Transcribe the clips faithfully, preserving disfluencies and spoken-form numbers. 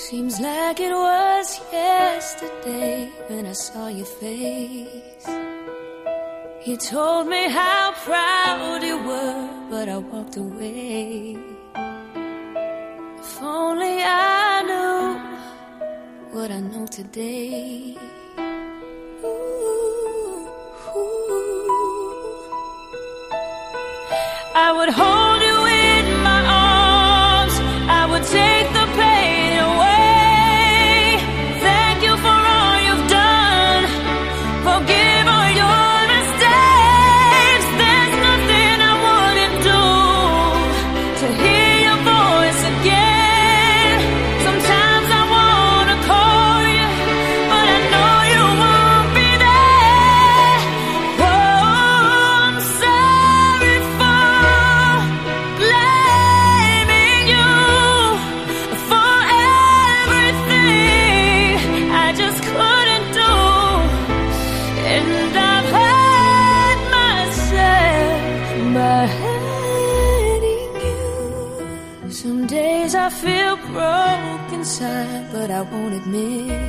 Seems like it was yesterday when I saw your face. You told me how proud you were, but I walked away. If only I knew what I know today. Ooh, ooh. I would hold you in my arms, I would take the pain away. Thank you for all you've done, forgive all your mistakes. There's nothing I wouldn't do to hear your voice again. Sometimes I wanna call you, but I know you won't be there. Oh, I'm sorry for blaming you for everything I just couldn't do. And I've hurt myself by hurting you. Some days I feel broke inside, but I won't admit.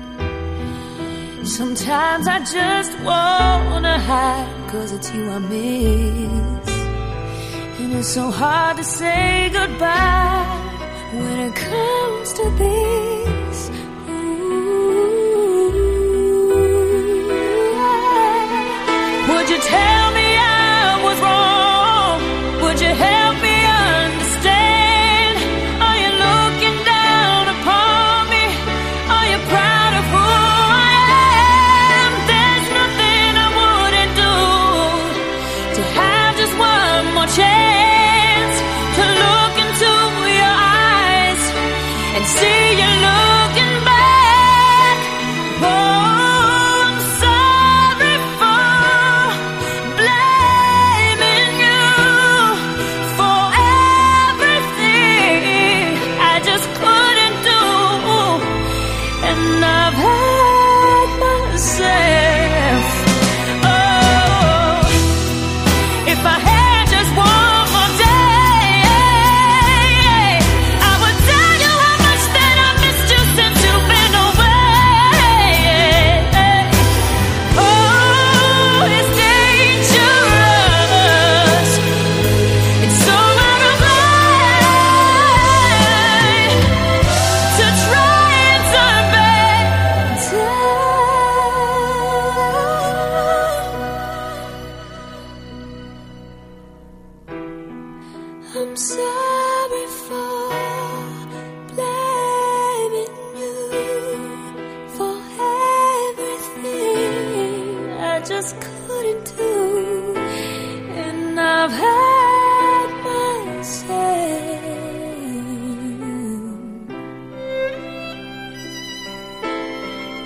Sometimes I just wanna hide, 'cause it's you I miss. And it's so hard to say goodbye when it comes to this. Ooh. Would you tell me I was wrong? Would you help me understand? Are you looking down upon me? Are you proud of who I am? There's nothing I wouldn't do to have just one more chance to look into your eyes and see you looking back. Oh, I'm sorry for blaming you for everything I just couldn't do. And I've hurt myself. Oh, if I had just one more day, I would tell you how much that I missed you since you've been away. Oh, it's dangerous. It's so out of line to try and turn back time. I'm sorry for blaming you for everything I just couldn't do. And I've hurt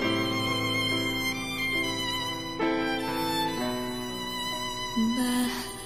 myself by